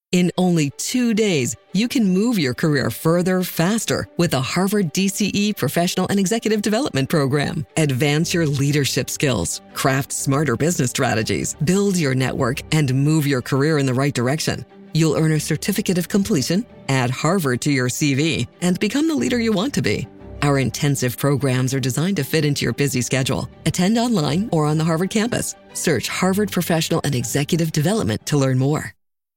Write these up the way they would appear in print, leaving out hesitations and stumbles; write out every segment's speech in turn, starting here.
In only 2 days, you can move your career further, faster with the Harvard DCE Professional and Executive Development Program. Advance your leadership skills, craft smarter business strategies, build your network, and move your career in the right direction. You'll earn a certificate of completion, add Harvard to your CV, and become the leader you want to be. Our intensive programs are designed to fit into your busy schedule. Attend online or on the Harvard campus. Search Harvard Professional and Executive Development to learn more.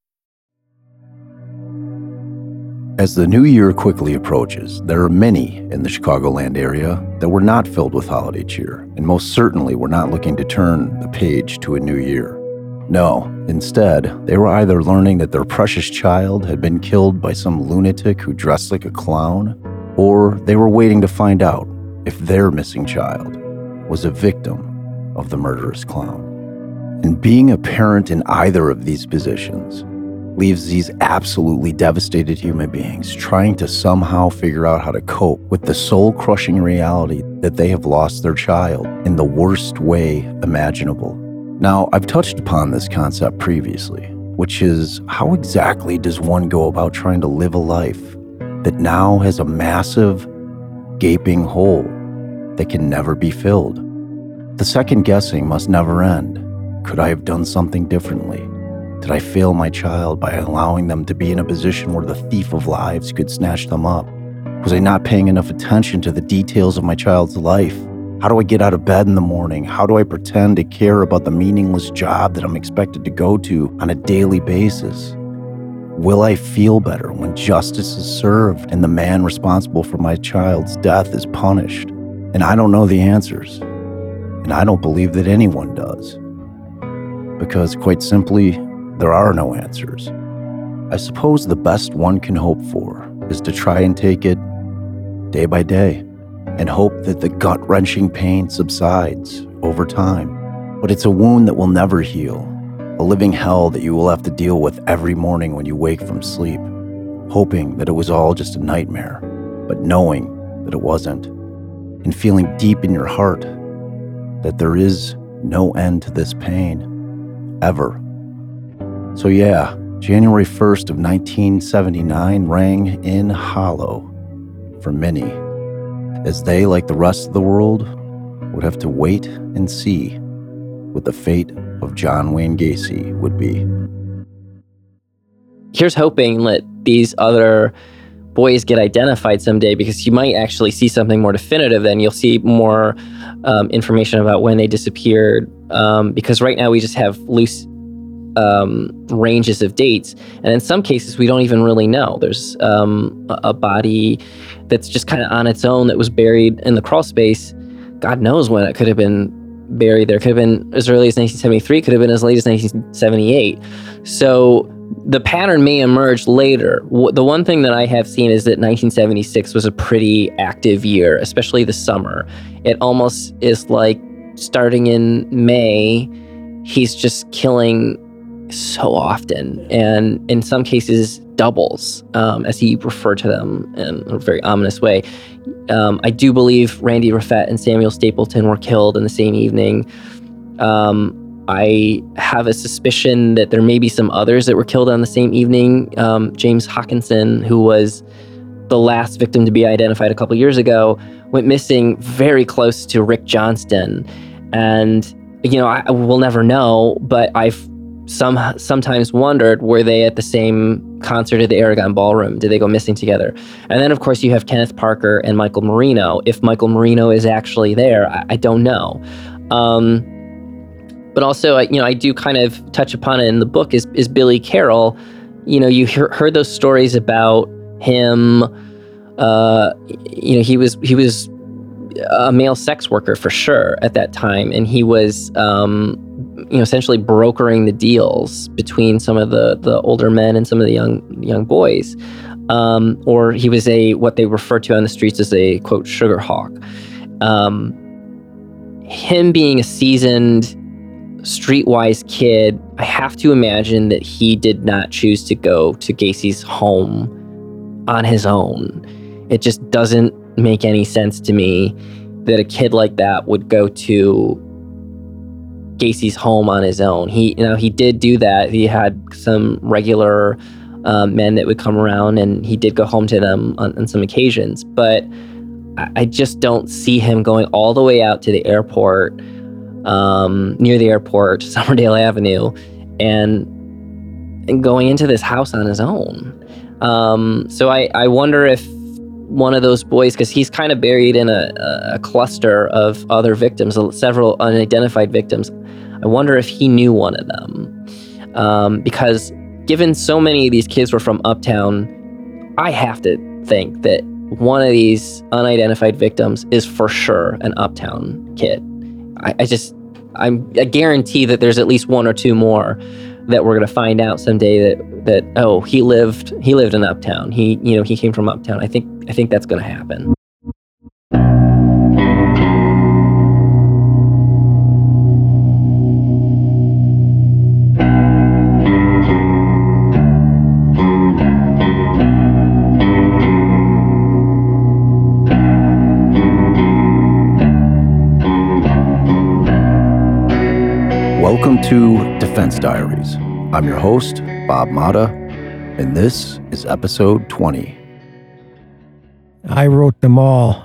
As the new year quickly approaches, there are many in the Chicagoland area that were not filled with holiday cheer, and most certainly were not looking to turn the page to a new year. No, instead, they were either learning that their precious child had been killed by some lunatic who dressed like a clown, or they were waiting to find out if their missing child was a victim of the murderous clown. And being a parent in either of these positions leaves these absolutely devastated human beings trying to somehow figure out how to cope with the soul-crushing reality that they have lost their child in the worst way imaginable. Now, I've touched upon this concept previously, which is how exactly does one go about trying to live a life that now has a massive, gaping hole that can never be filled? The second guessing must never end. Could I have done something differently? Did I fail my child by allowing them to be in a position where the thief of lives could snatch them up? Was I not paying enough attention to the details of my child's life? How do I get out of bed in the morning? How do I pretend to care about the meaningless job that I'm expected to go to on a daily basis? Will I feel better when justice is served and the man responsible for my child's death is punished? And I don't know the answers. And I don't believe that anyone does. Because quite simply, there are no answers. I suppose the best one can hope for is to try and take it day by day and hope that the gut-wrenching pain subsides over time. But it's a wound that will never heal, a living hell that you will have to deal with every morning when you wake from sleep, hoping that it was all just a nightmare, but knowing that it wasn't, and feeling deep in your heart that there is no end to this pain, ever. So yeah, January 1st of 1979 rang in hollow for many, as they, like the rest of the world, would have to wait and see what the fate of John Wayne Gacy would be. Here's hoping that these other boys get identified someday, because you might actually see something more definitive. Then you'll see more information about when they disappeared, because right now we just have loose ranges of dates, and in some cases we don't even really know. There's a body that's just kind of on its own that was buried in the crawl space. God knows when it could have been buried there. Could have been as early as 1973, could have been as late as 1978. So the pattern may emerge later. The one thing that I have seen is that 1976 was a pretty active year, especially the summer. It almost is like starting in May, he's just killing so often, and in some cases doubles, as he referred to them in a very ominous way. I do believe Randy Raffett and Samuel Stapleton were killed in the same evening. I have a suspicion that there may be some others that were killed on the same evening. James Hawkinson, who was the last victim to be identified a couple years ago, went missing very close to Rick Johnston. And, I will never know, but I've sometimes wondered, were they at the same concert at the Aragon Ballroom? Did they go missing together? And then, of course, you have Kenneth Parker and Michael Marino. If Michael Marino is actually there, I don't know. But also, I do kind of touch upon it in the book, is Billy Carroll. You heard those stories about him. He was a male sex worker for sure at that time, and he was essentially brokering the deals between some of the older men and some of the young boys, or he was what they refer to on the streets as a, quote, sugar hawk. Him being a seasoned, streetwise kid, I have to imagine that he did not choose to go to Gacy's home on his own. It just doesn't make any sense to me that a kid like that would go to Gacy's home on his own. He did do that. He had some regular men that would come around, and he did go home to them on some occasions. But I just don't see him going all the way out to the airport, near the airport, Somerdale Avenue, and going into this house on his own. So I wonder if one of those boys, because he's kind of buried in a cluster of other victims, several unidentified victims. I wonder if he knew one of them. Because given so many of these kids were from Uptown, I have to think that one of these unidentified victims is for sure an Uptown kid. I guarantee that there's at least one or two more that we're going to find out someday that oh, he lived in Uptown. He came from Uptown. I think that's going to happen. Welcome to Defense Diaries. I'm your host, Bob Mata, and this is episode 20. I wrote them all.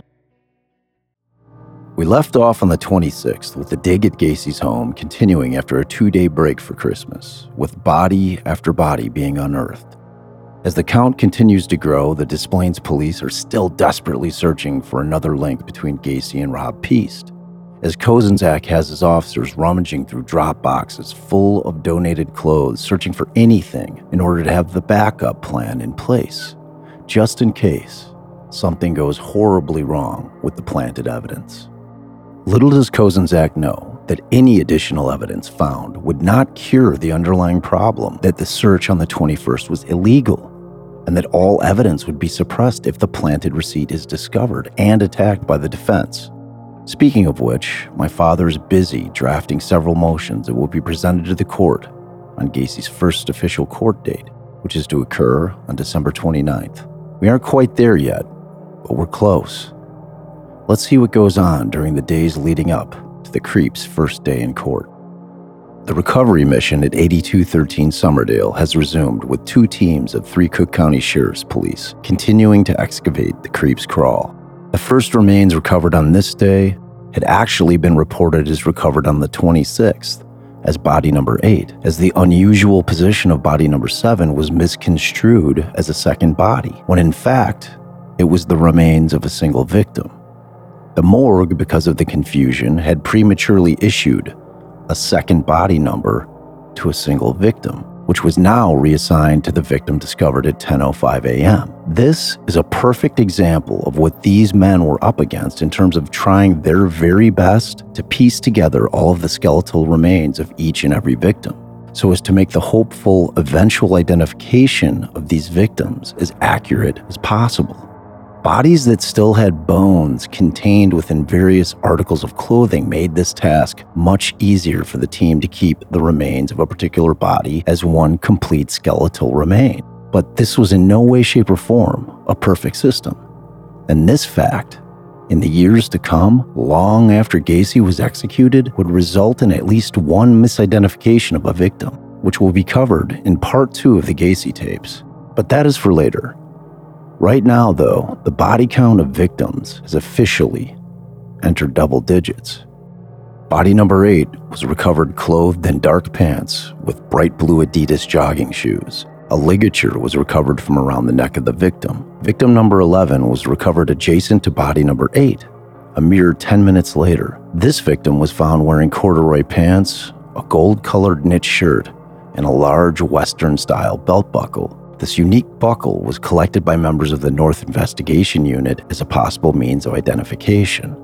We left off on the 26th with the dig at Gacy's home continuing after a 2-day break for Christmas, with body after body being unearthed. As the count continues to grow, the Des Plaines police are still desperately searching for another link between Gacy and Rob Piest, as Kozenczak has his officers rummaging through drop boxes full of donated clothes, searching for anything in order to have the backup plan in place, just in case something goes horribly wrong with the planted evidence. Little does Kozenczak know that any additional evidence found would not cure the underlying problem that the search on the 21st was illegal, and that all evidence would be suppressed if the planted receipt is discovered and attacked by the defense. Speaking of which, my father is busy drafting several motions that will be presented to the court on Gacy's first official court date, which is to occur on December 29th. We aren't quite there yet, but we're close. Let's see what goes on during the days leading up to the creep's first day in court. The recovery mission at 8213 Somerdale has resumed with 2 teams of 3 Cook County Sheriff's Police continuing to excavate the creep's crawl. The first remains recovered on this day had actually been reported as recovered on the 26th as body number 8, as the unusual position of body number 7 was misconstrued as a second body, when in fact, it was the remains of a single victim. The morgue, because of the confusion, had prematurely issued a second body number to a single victim, which was now reassigned to the victim discovered at 10:05 a.m. This is a perfect example of what these men were up against in terms of trying their very best to piece together all of the skeletal remains of each and every victim, so as to make the hopeful eventual identification of these victims as accurate as possible. Bodies that still had bones contained within various articles of clothing made this task much easier for the team to keep the remains of a particular body as one complete skeletal remain. But this was in no way, shape, or form a perfect system. And this fact, in the years to come, long after Gacy was executed, would result in at least one misidentification of a victim, which will be covered in part 2 of the Gacy tapes. But that is for later. Right now, though, the body count of victims has officially entered double digits. Body number 8 was recovered clothed in dark pants with bright blue Adidas jogging shoes. A ligature was recovered from around the neck of the victim. Victim number 11 was recovered adjacent to body number 8. A mere 10 minutes later, this victim was found wearing corduroy pants, a gold-colored knit shirt, and a large Western-style belt buckle. This unique buckle was collected by members of the North Investigation Unit as a possible means of identification.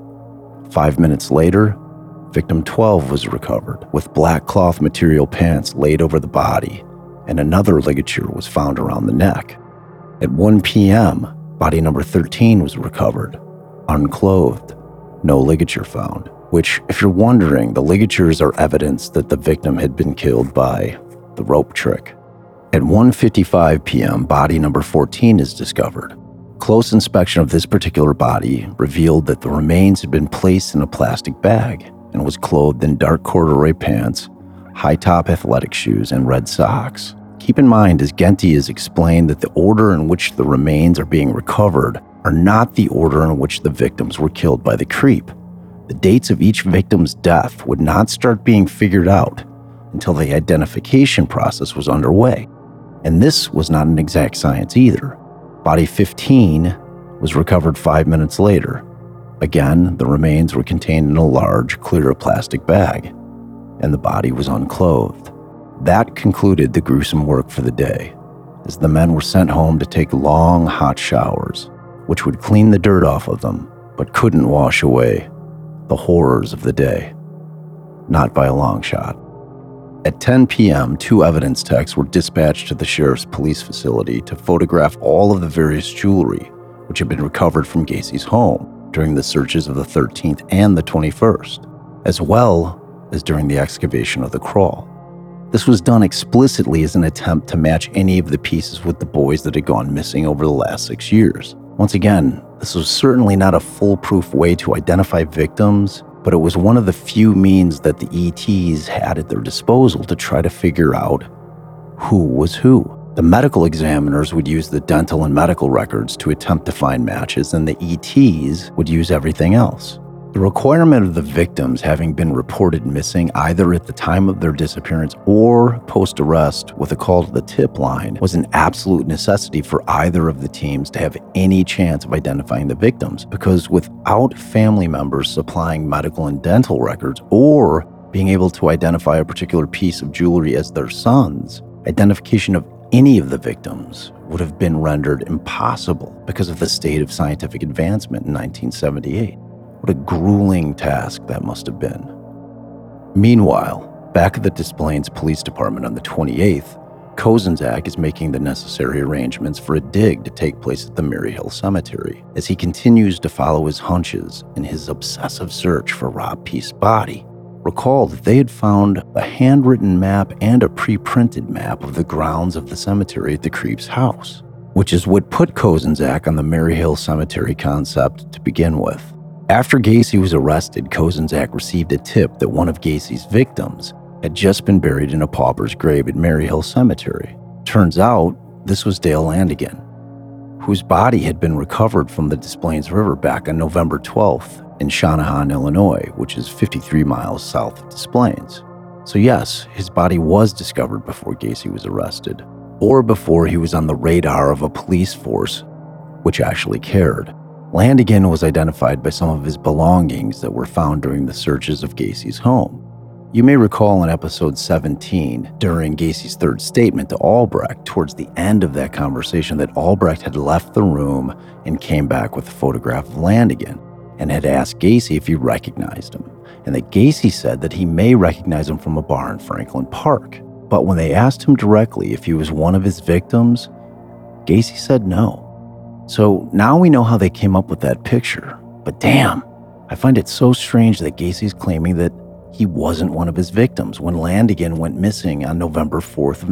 5 minutes later, victim 12 was recovered, with black cloth material pants laid over the body, and another ligature was found around the neck. At 1 p.m., body number 13 was recovered, unclothed, no ligature found, which, if you're wondering, the ligatures are evidence that the victim had been killed by the rope trick. At 1:55 p.m., body number 14 is discovered. Close inspection of this particular body revealed that the remains had been placed in a plastic bag and was clothed in dark corduroy pants, high-top athletic shoes, and red socks. Keep in mind, as Genty has explained, that the order in which the remains are being recovered are not the order in which the victims were killed by the creep. The dates of each victim's death would not start being figured out until the identification process was underway. And this was not an exact science either. Body 15 was recovered 5 minutes later. Again, the remains were contained in a large, clear plastic bag, and the body was unclothed. That concluded the gruesome work for the day, as the men were sent home to take long, hot showers, which would clean the dirt off of them, but couldn't wash away the horrors of the day. Not by a long shot. At 10 p.m., 2 evidence techs were dispatched to the sheriff's police facility to photograph all of the various jewelry which had been recovered from Gacy's home during the searches of the 13th and the 21st, as well as during the excavation of the crawl. This was done explicitly as an attempt to match any of the pieces with the boys that had gone missing over the last 6 years. Once again, this was certainly not a foolproof way to identify victims, but it was one of the few means that the ETs had at their disposal to try to figure out who was who. The medical examiners would use the dental and medical records to attempt to find matches, and the ETs would use everything else. The requirement of the victims having been reported missing either at the time of their disappearance or post-arrest with a call to the tip line was an absolute necessity for either of the teams to have any chance of identifying the victims, because without family members supplying medical and dental records or being able to identify a particular piece of jewelry as their sons, identification of any of the victims would have been rendered impossible because of the state of scientific advancement in 1978. What a grueling task that must have been. Meanwhile, back at the Des Plaines Police Department on the 28th, Kozenczak is making the necessary arrangements for a dig to take place at the Maryhill Cemetery as he continues to follow his hunches in his obsessive search for Rob Peace's body. Recall that they had found a handwritten map and a pre-printed map of the grounds of the cemetery at the creep's house, which is what put Kozenczak on the Maryhill Cemetery concept to begin with. After Gacy was arrested, Kozenczak received a tip that one of Gacy's victims had just been buried in a pauper's grave at Maryhill Cemetery. Turns out, this was Dale Landigan, whose body had been recovered from the Des Plaines River back on November 12th in Shanahan, Illinois, which is 53 miles south of Des Plaines. So yes, his body was discovered before Gacy was arrested, or before he was on the radar of a police force which actually cared. Landigan was identified by some of his belongings that were found during the searches of Gacy's home. You may recall in episode 17, during Gacy's third statement to Albrecht, towards the end of that conversation, that Albrecht had left the room and came back with a photograph of Landigan and had asked Gacy if he recognized him, and that Gacy said that he may recognize him from a bar in Franklin Park. But when they asked him directly if he was one of his victims, Gacy said no. So now we know how they came up with that picture. But damn, I find it so strange that Gacy's claiming that he wasn't one of his victims when Landigan went missing on November 4th of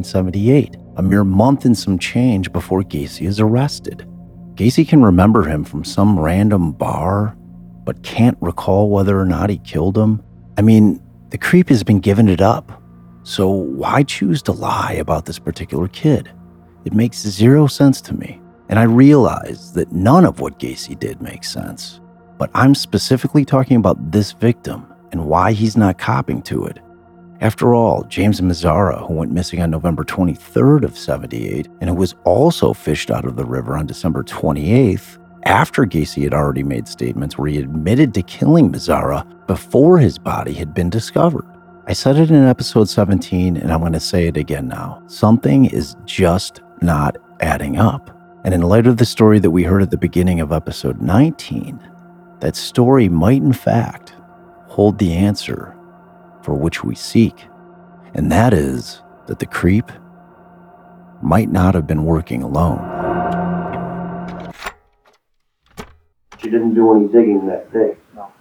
1978, a mere month and some change before Gacy is arrested. Gacy can remember him from some random bar, but can't recall whether or not he killed him. I mean, the creep has been giving it up. So why choose to lie about this particular kid? It makes zero sense to me. And I realize that none of what Gacy did makes sense. But I'm specifically talking about this victim and why he's not copping to it. After all, James Mazzara, who went missing on November 23rd of 78, and who was also fished out of the river on December 28th, after Gacy had already made statements where he admitted to killing Mazzara before his body had been discovered. I said it in episode 17, and I'm going to say it again now. Something is just not adding up. And in light of the story that we heard at the beginning of episode 19, that story might in fact hold the answer for which we seek. And that is that the creep might not have been working alone. She didn't do any digging that day. No.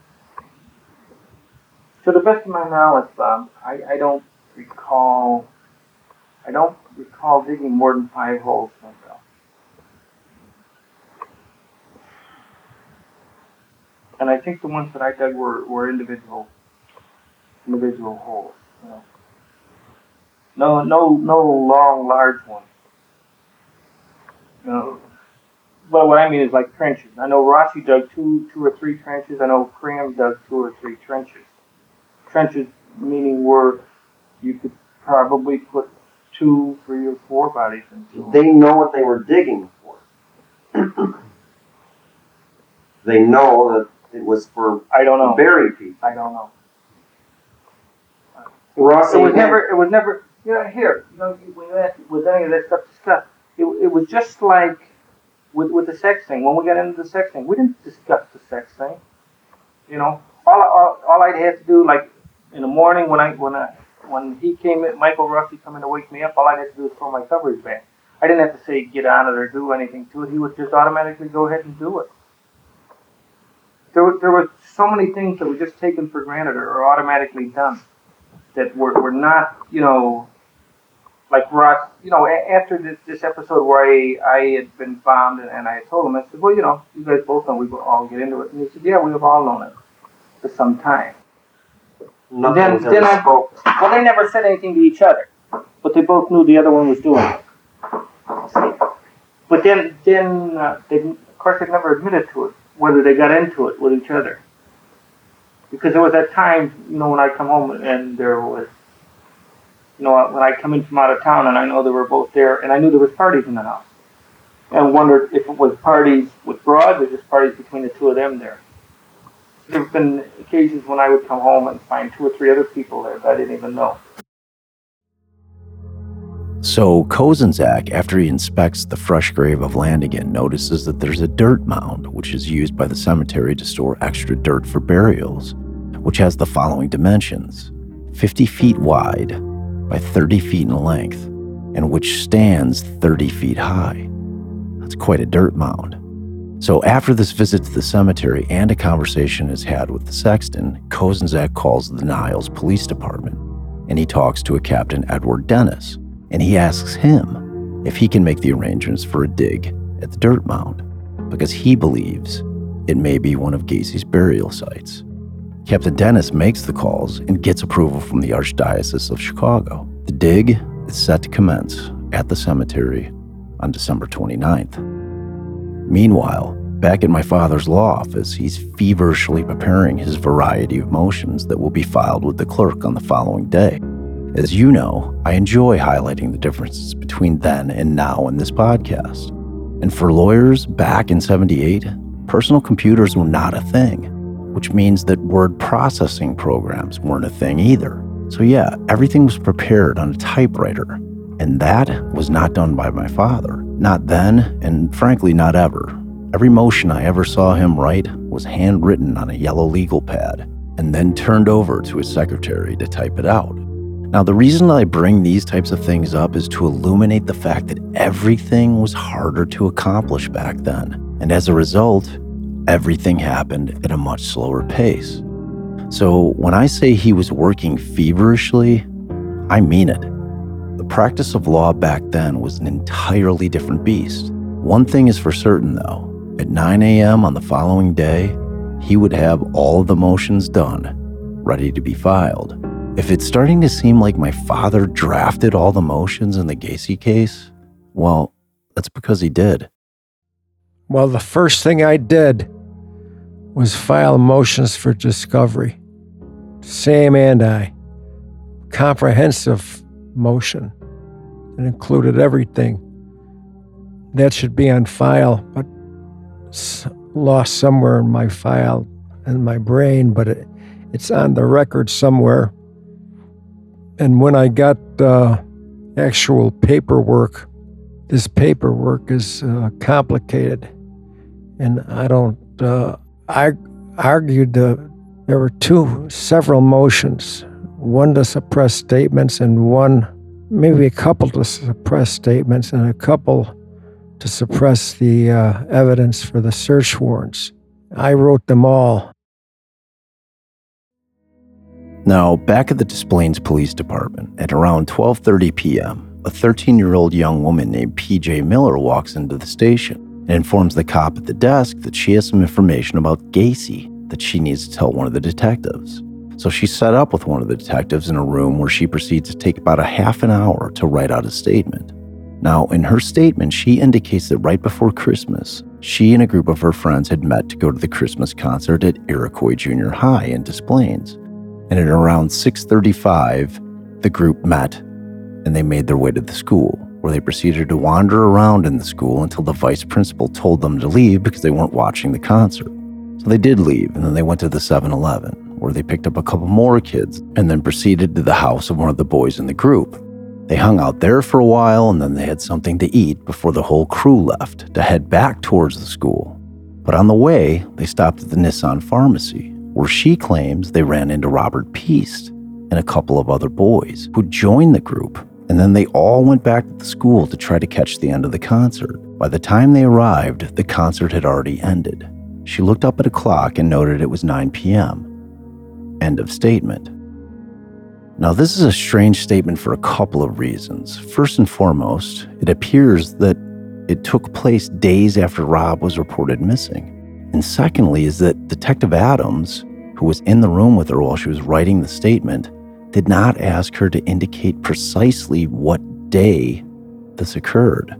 To the best of my knowledge, Bob, I don't recall digging more than 5 holes myself. And I think the ones that I dug were individual holes, you know. No long, large ones. But what I mean is like trenches. I know Rossi dug two or three trenches. I know Cram dug 2 or 3 trenches. Trenches meaning where you could probably put 2, 3, or 4 bodies into. They know what they were digging for. They know that it was for I don't know. to bury people. I don't know. Rossi It was never. Here. With any of that stuff discussed, it was just like with the sex thing. When we got into the sex thing, we didn't discuss the sex thing. All I'd have to do, like in the morning when he came in, Michael Rossi come in to wake me up, all I'd have to do is throw my covers back. I didn't have to say get on it or do anything to it. He would just automatically go ahead and do it. There were so many things that were just taken for granted or automatically done that were not, like Ross, after this episode where I had been found and I had told him, I said, well, you guys both know we will all get into it. And he said, yeah, we have all known it for some time. Nothing was ever spoke. Well, they never said anything to each other, but they both knew the other one was doing it. But then of course, they never admitted to it, whether they got into it with each other. Because there was that time, when I come home and there was, when I come in from out of town and I know they were both there, and I knew there was parties in the house. And wondered if it was parties with broads or just parties between the two of them there. There have been occasions when I would come home and find 2 or 3 other people there that I didn't even know. So Kozenzak, after he inspects the fresh grave of Landigan, notices that there's a dirt mound, which is used by the cemetery to store extra dirt for burials, which has the following dimensions: 50 feet wide by 30 feet in length, and which stands 30 feet high. That's quite a dirt mound. So after this visit to the cemetery and a conversation is had with the sexton, Kozenzak calls the Niles Police Department, and he talks to a Captain Edward Dennis, and he asks him if he can make the arrangements for a dig at the dirt mound, because he believes it may be one of Gacy's burial sites. Captain Dennis makes the calls and gets approval from the Archdiocese of Chicago. The dig is set to commence at the cemetery on December 29th. Meanwhile, back in my father's law office, he's feverishly preparing his variety of motions that will be filed with the clerk on the following day. As you know, I enjoy highlighting the differences between then and now in this podcast. And for lawyers back in '78, personal computers were not a thing, which means that word processing programs weren't a thing either. So yeah, everything was prepared on a typewriter, and that was not done by my father. Not then, and frankly, not ever. Every motion I ever saw him write was handwritten on a yellow legal pad, and then turned over to his secretary to type it out. Now, the reason I bring these types of things up is to illuminate the fact that everything was harder to accomplish back then. And as a result, everything happened at a much slower pace. So when I say he was working feverishly, I mean it. The practice of law back then was an entirely different beast. One thing is for certain, though. At 9 a.m. on the following day, he would have all of the motions done, ready to be filed. If it's starting to seem like my father drafted all the motions in the Gacy case, well, that's because he did. Well, the first thing I did was file motions for discovery. Sam and I. Comprehensive motion. It included everything. That should be on file, but it's lost somewhere in my file, in my brain, but it's on the record somewhere. And when I got actual paperwork, this paperwork is complicated. And I don't, I argued there were several motions, one to suppress statements and one, maybe a couple to suppress statements and a couple to suppress the evidence for the search warrants. I wrote them all. Now, back at the Des Plaines Police Department, at around 12:30 p.m., a 13-year-old young woman named P.J. Miller walks into the station and informs the cop at the desk that she has some information about Gacy that she needs to tell one of the detectives. So she set up with one of the detectives in a room where she proceeds to take about a half an hour to write out a statement. Now, in her statement, she indicates that right before Christmas, she and a group of her friends had met to go to the Christmas concert at Iroquois Junior High in Des Plaines. And at around 6:35, the group met and they made their way to the school, where they proceeded to wander around in the school until the vice principal told them to leave because they weren't watching the concert. So they did leave, and then they went to the 7-Eleven, where they picked up a couple more kids and then proceeded to the house of one of the boys in the group. They hung out there for a while, and then they had something to eat before the whole crew left to head back towards the school. But on the way, they stopped at the Nissan Pharmacy, where she claims they ran into Robert Piest and a couple of other boys who joined the group, and then they all went back to the school to try to catch the end of the concert. By the time they arrived, the concert had already ended. She looked up at a clock and noted it was 9 p.m. End of statement. Now, this is a strange statement for a couple of reasons. First and foremost, it appears that it took place days after Rob was reported missing. And secondly is that Detective Adams, who was in the room with her while she was writing the statement, did not ask her to indicate precisely what day this occurred.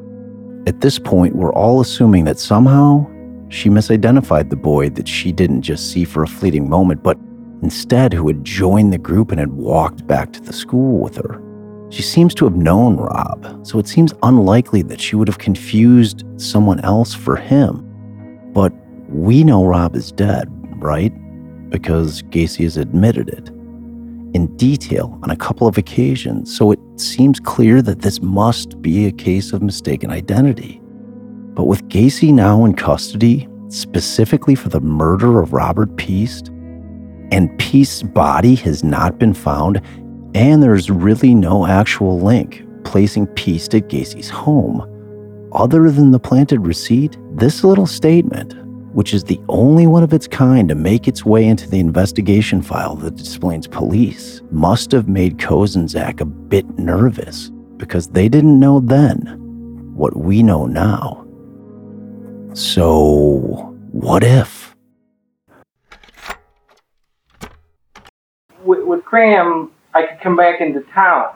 At this point, we're all assuming that somehow she misidentified the boy that she didn't just see for a fleeting moment, but instead who had joined the group and had walked back to the school with her. She seems to have known Rob, so it seems unlikely that she would have confused someone else for him. But we know Rob is dead, right? Because Gacy has admitted it in detail on a couple of occasions, so it seems clear that this must be a case of mistaken identity. But with Gacy now in custody, specifically for the murder of Robert Piest, and Piest's body has not been found, and there's really no actual link placing Piest at Gacy's home, other than the planted receipt, this little statement, which is the only one of its kind to make its way into the investigation file that Des Plaines police, must have made Kozenzak a bit nervous, because they didn't know then what we know now. So, what if? With Graham, I could come back into town,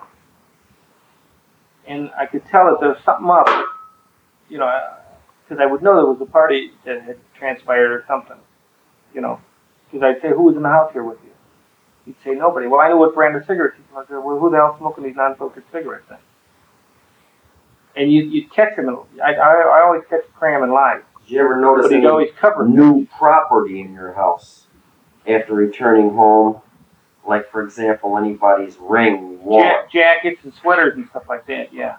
and I could tell that there was something up, because I would know there was a party that had transpired or something, because I'd say, who was in the house here with you? He'd say, nobody. Well, I knew what brand of cigarettes he smoked. Well, who the hell's smoking these non-filtered cigarettes then? And you'd catch him, I always catch Graham in lies. Did you ever notice But he'd always cover new property in your house after returning home? Like, for example, anybody's ring, watch. Jackets and sweaters and stuff like that, yeah.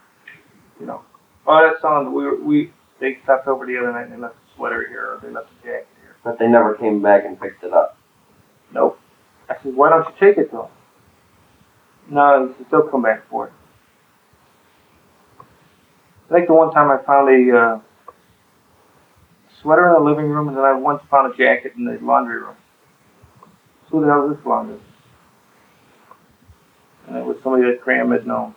Oh, that's on. They stopped over the other night and they left a sweater here or they left a jacket here. But they never came back and picked it up. Nope. I said, why don't you take it to them? No, he said, they'll come back for it. I think the one time I found a sweater in the living room, and then I once found a jacket in the laundry room. Who the hell is this laundry? And it was somebody that Graham had known.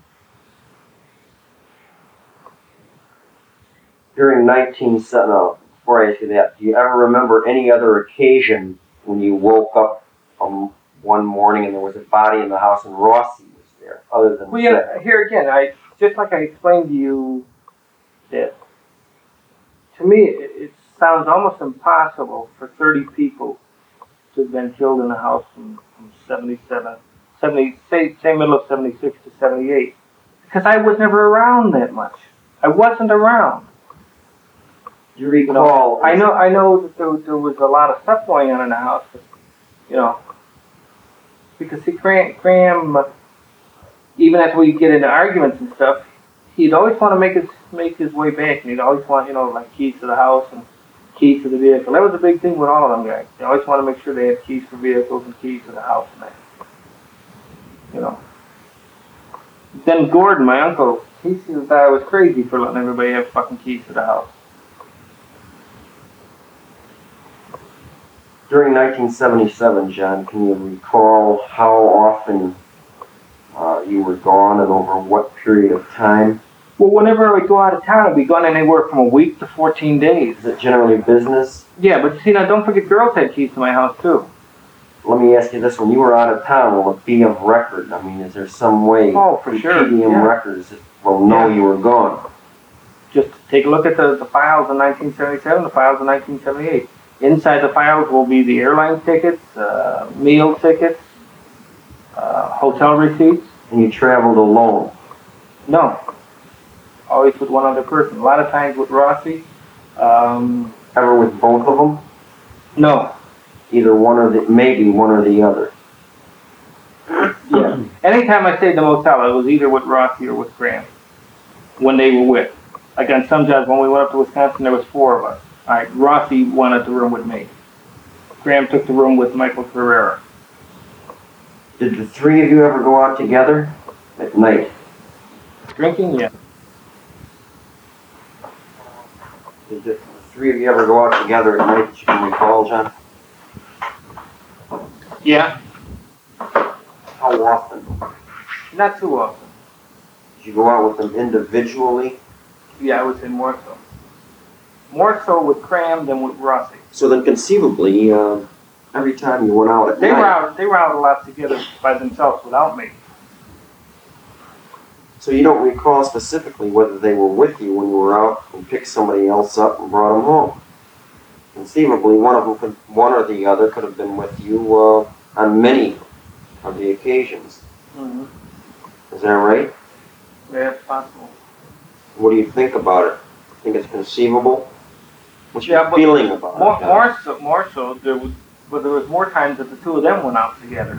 During 1970, before I ask you that, do you ever remember any other occasion when you woke up one morning and there was a body in the house and Rossi was there, other than Well, yeah, here again, just like I explained to you that, to me, it sounds almost impossible for 30 people to have been killed in the house from 77, say middle of 76 to 78. Because I was never around that much. I wasn't around. Do you recall? I know that there was a lot of stuff going on in the house, but, because see, Graham, even after we get into arguments and stuff, he'd always want to make his way back, and he'd always want, like keys to the house and keys to the vehicle. That was a big thing with all of them guys. They always want to make sure they had keys for vehicles and keys to the house and that. Then Gordon, my uncle, he thought I was crazy for letting everybody have fucking keys to the house. During 1977, John, can you recall how often you were gone and over what period of time? Well, whenever I would go out of town, I'd be gone anywhere from a week to 14 days. Is it generally business? Yeah, but see, now don't forget, girls had keys to my house too. let me ask you this: when you were out of town, will it be of record? I mean, is there some way For sure. PDM Yeah. records will know you were gone? Just take a look at the files in 1977, the files in 1978. Inside the files will be the airline tickets, meal tickets, hotel receipts. And you traveled alone? No, always with one other person. A lot of times with Rossi. Ever with both of them? No. Either one or maybe one or the other. Yeah. Anytime I stayed in the motel, it was either with Rossi or with Graham. When they were with. Like on some jobs, when we went up to Wisconsin, there was 4 of us. All right, Rossi wanted the room with me. Graham took the room with Michael Ferreira. Did the 3 of you ever go out together at night? Drinking, yeah. Did the 3 of you ever go out together at night that you can recall, John? Yeah. How often? Not too often. Did you go out with them individually? Yeah, I would say more so. More so with Graham than with Rossi. So then conceivably, every time you went out at night... They were out a lot together by themselves without me. So you don't recall specifically whether they were with you when you were out and picked somebody else up and brought them home. Conceivably, one or the other could have been with you on many of the occasions. Mm-hmm. Is that right? Yeah, it's possible. What do you think about it? Think it's conceivable? What's Yeah, your but feeling about it? More so, there was more times that the 2 of them went out together.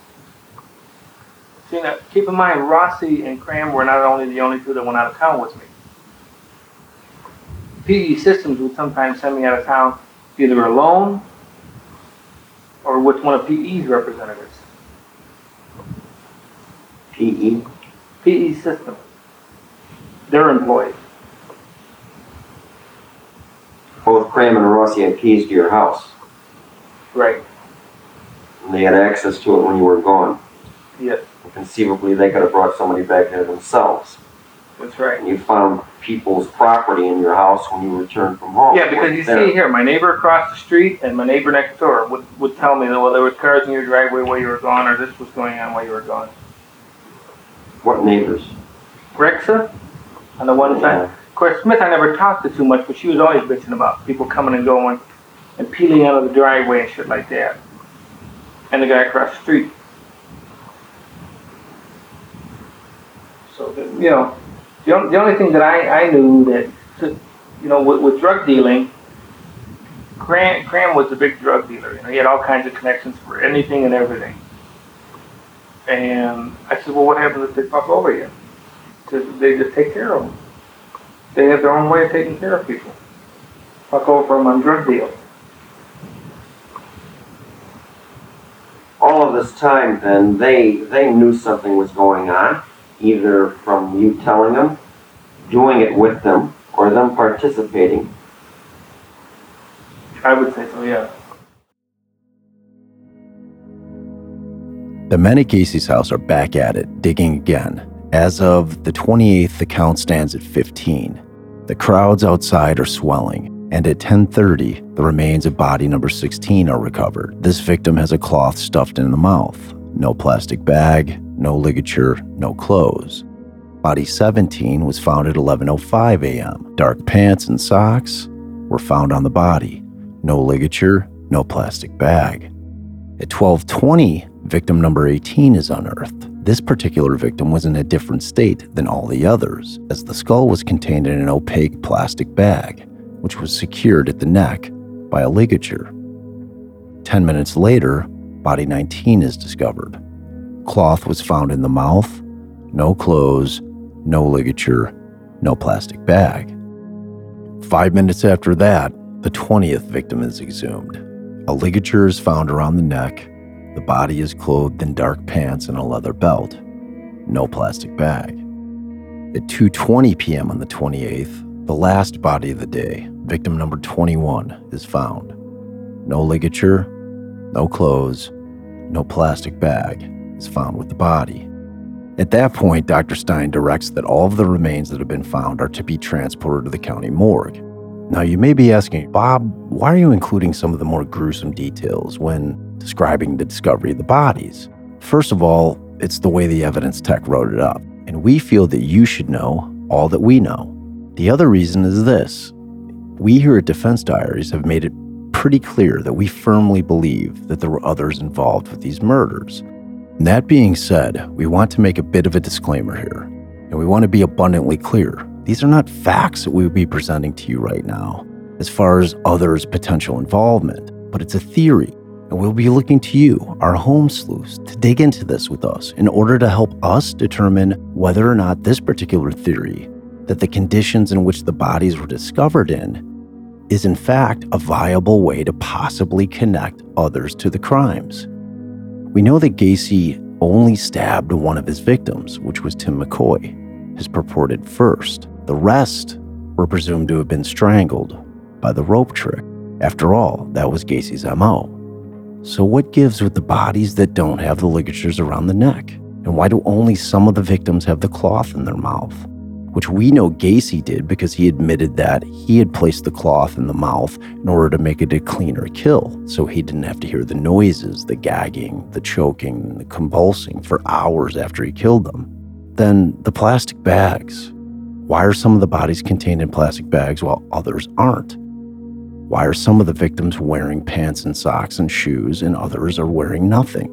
See, now, keep in mind, Rossi and Graham were not only the only 2 that went out of town with me. PE Systems would sometimes send me out of town either alone or with one of PE's representatives. PE? PE Systems. Their employees. Both Graham and Rossi had keys to your house. Right. And they had access to it when you were gone. Yes, And conceivably, they could have brought somebody back there themselves. that's right. And you found people's property in your house when you returned from home. Yeah, because you see here, my neighbor across the street and my neighbor next door would tell me that, well, there was cars in your driveway while you were gone, or this was going on while you were gone. What neighbors? Rexa, on the one side. Of course, Smith I never talked to too much, but she was always bitching about people coming and going and peeling out of the driveway and shit like that. And the guy across the street. So, you know, the only thing that I knew that, you know, with drug dealing, Graham was a big drug dealer. You know, he had all kinds of connections for anything and everything. And I said, well, what happens if they fuck over you? They just take care of them. They have their own way of taking care of people. Fuck over them on drug deals. All of this time, then, they knew something was going on, either from you telling them, doing it with them, or them participating. I would say so, yeah. The men at Gacy's house are back at it, digging again. As of the 28th, the count stands at 15. The crowds outside are swelling, and at 10:30, the remains of body number 16 are recovered. This victim has a cloth stuffed in the mouth. No plastic bag, no ligature, no clothes. Body 17 was found at 11:05 a.m. Dark pants and socks were found on the body. No ligature, no plastic bag. At 12:20, victim number 18 is unearthed. This particular victim was in a different state than all the others, as the skull was contained in an opaque plastic bag, which was secured at the neck by a ligature. 10 minutes later, body 19 is discovered. Cloth was found in the mouth, no clothes, no ligature, no plastic bag. 5 minutes after that, the 20th victim is exhumed. A ligature is found around the neck. The body is clothed in dark pants and a leather belt. No plastic bag. At 2:20 p.m. on the 28th, the last body of the day, victim number 21, is found. No ligature, no clothes, no plastic bag is found with the body. At that point, Dr. Stein directs that all of the remains that have been found are to be transported to the county morgue. Now, you may be asking, Bob, why are you including some of the more gruesome details when describing the discovery of the bodies. First of all, it's the way the evidence tech wrote it up, and we feel that you should know all that we know. The other reason is this. We here at Defense Diaries have made it pretty clear that we firmly believe that there were others involved with these murders. And that being said, we want to make a bit of a disclaimer here, and we want to be abundantly clear. These are not facts that we would be presenting to you right now as far as others' potential involvement, but it's a theory, and we'll be looking to you, our home sleuths, to dig into this with us in order to help us determine whether or not this particular theory, that the conditions in which the bodies were discovered in, is in fact a viable way to possibly connect others to the crimes. We know that Gacy only stabbed one of his victims, which was Tim McCoy, his purported first. The rest were presumed to have been strangled by the rope trick. After all, that was Gacy's MO. So what gives with the bodies that don't have the ligatures around the neck? And why do only some of the victims have the cloth in their mouth? Which we know Gacy did because he admitted that he had placed the cloth in the mouth in order to make it a cleaner kill, so he didn't have to hear the noises, the gagging, the choking, the convulsing for hours after he killed them. Then the plastic bags. Why are some of the bodies contained in plastic bags while others aren't? Why are some of the victims wearing pants and socks and shoes and others are wearing nothing?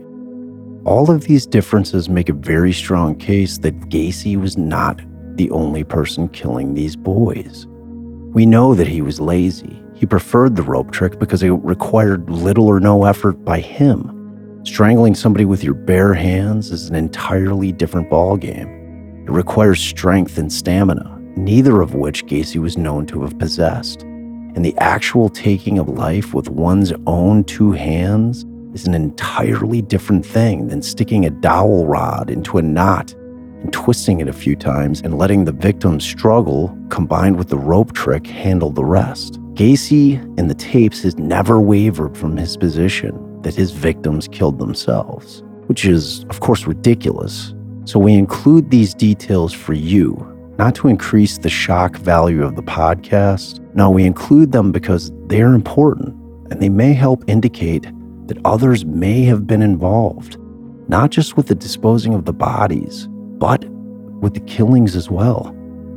All of these differences make a very strong case that Gacy was not the only person killing these boys. We know that he was lazy. He preferred the rope trick because it required little or no effort by him. Strangling somebody with your bare hands is an entirely different ballgame. It requires strength and stamina, neither of which Gacy was known to have possessed. And the actual taking of life with one's own two hands is an entirely different thing than sticking a dowel rod into a knot and twisting it a few times and letting the victim's struggle, combined with the rope trick, handle the rest. Gacy in the tapes has never wavered from his position that his victims killed themselves, which is, of course, ridiculous. So we include these details for you, not to increase the shock value of the podcast. No, we include them because they're important, and they may help indicate that others may have been involved, not just with the disposing of the bodies, but with the killings as well.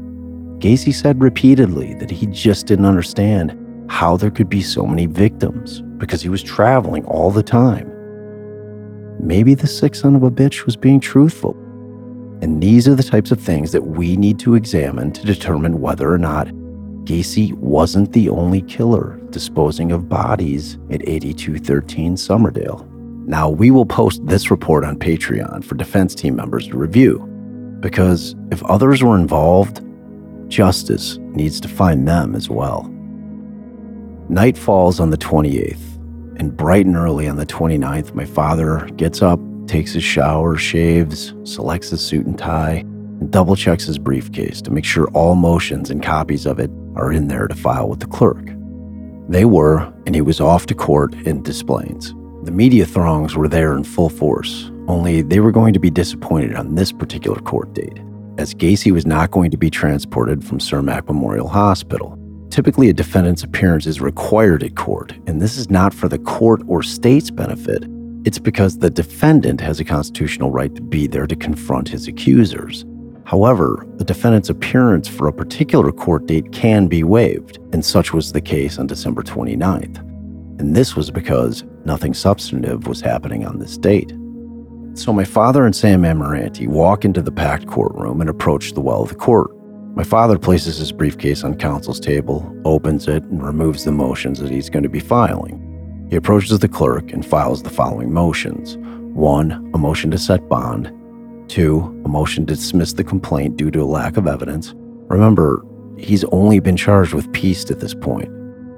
Gacy said repeatedly that he just didn't understand how there could be so many victims because he was traveling all the time. Maybe the sick son of a bitch was being truthful. And these are the types of things that we need to examine to determine whether or not Gacy wasn't the only killer disposing of bodies at 8213 Summerdale. Now, we will post this report on Patreon for defense team members to review, because if others were involved, justice needs to find them as well. Night falls on the 28th, and bright and early on the 29th, my father gets up, takes his shower, shaves, selects his suit and tie, and double-checks his briefcase to make sure all motions and copies of it are in there to file with the clerk. They were, and he was off to court in Des Plaines. The media throngs were there in full force, only they were going to be disappointed on this particular court date, as Gacy was not going to be transported from Cermak Memorial Hospital. Typically, a defendant's appearance is required at court, and this is not for the court or state's benefit. It's because the defendant has a constitutional right to be there to confront his accusers. However, the defendant's appearance for a particular court date can be waived, and such was the case on December 29th. And this was because nothing substantive was happening on this date. So my father and Sam Amoranti walk into the packed courtroom and approach the well of the court. My father places his briefcase on counsel's table, opens it, and removes the motions that he's going to be filing. He approaches the clerk and files the following motions. 1, a motion to set bond. 2, a motion to dismiss the complaint due to a lack of evidence. Remember, he's only been charged with piece at this point.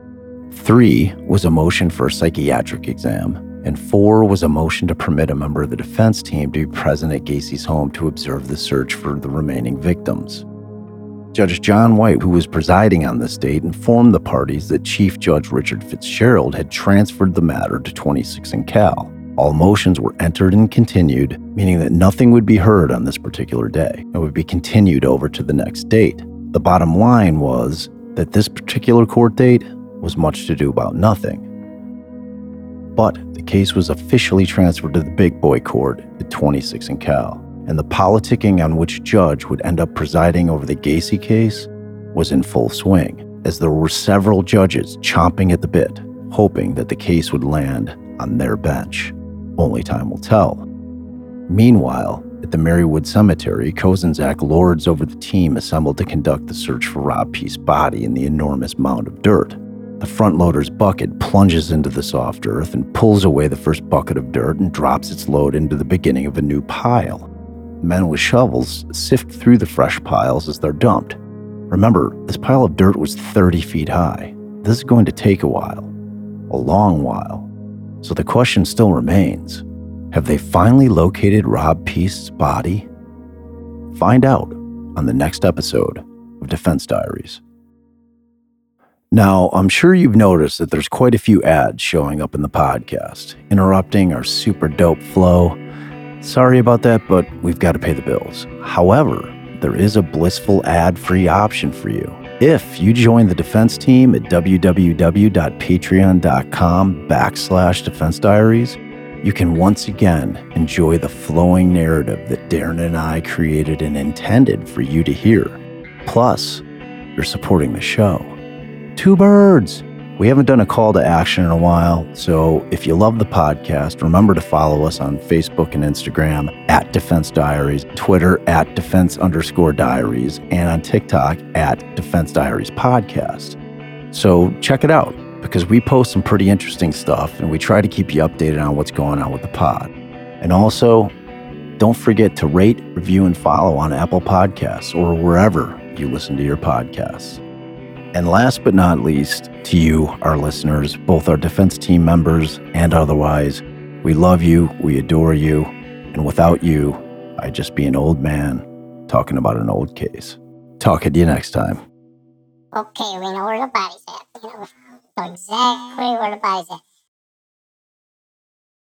3 was a motion for a psychiatric exam, and 4 was a motion to permit a member of the defense team to be present at Gacy's home to observe the search for the remaining victims. Judge John White, who was presiding on this date, informed the parties that Chief Judge Richard Fitzgerald had transferred the matter to 26 and Cal. All motions were entered and continued, meaning that nothing would be heard on this particular day and would be continued over to the next date. The bottom line was that this particular court date was much to do about nothing. But the case was officially transferred to the big boy court at 26 and Cal, and the politicking on which judge would end up presiding over the Gacy case was in full swing, as there were several judges chomping at the bit, hoping that the case would land on their bench. Only time will tell. Meanwhile, at the Marywood Cemetery, Kozenzak lords over the team assembled to conduct the search for Rob Peace's body in the enormous mound of dirt. The front loader's bucket plunges into the soft earth and pulls away the first bucket of dirt and drops its load into the beginning of a new pile. Men with shovels sift through the fresh piles as they're dumped. Remember, this pile of dirt was 30 feet high. This is going to take a while. A long while. So the question still remains, have they finally located Rob Peace's body? Find out on the next episode of Defense Diaries. Now, I'm sure you've noticed that there's quite a few ads showing up in the podcast, interrupting our super dope flow. Sorry about that, but we've got to pay the bills. However, there is a blissful ad-free option for you. If you join the defense team at www.patreon.com/Defense Diaries, you can once again enjoy the flowing narrative that Darren and I created and intended for you to hear. Plus, you're supporting the show. Two birds! We haven't done a call to action in a while, so if you love the podcast, remember to follow us on Facebook and Instagram at Defense Diaries, Twitter at Defense_Diaries, and on TikTok at Defense Diaries Podcast. So check it out, because we post some pretty interesting stuff, and we try to keep you updated on what's going on with the pod. And also, don't forget to rate, review, and follow on Apple Podcasts or wherever you listen to your podcasts. And last but not least, to you, our listeners, both our defense team members and otherwise, we love you, we adore you, and without you, I'd just be an old man talking about an old case. Talking to you next time. Okay, we know where the body's at. We know exactly where the body's at.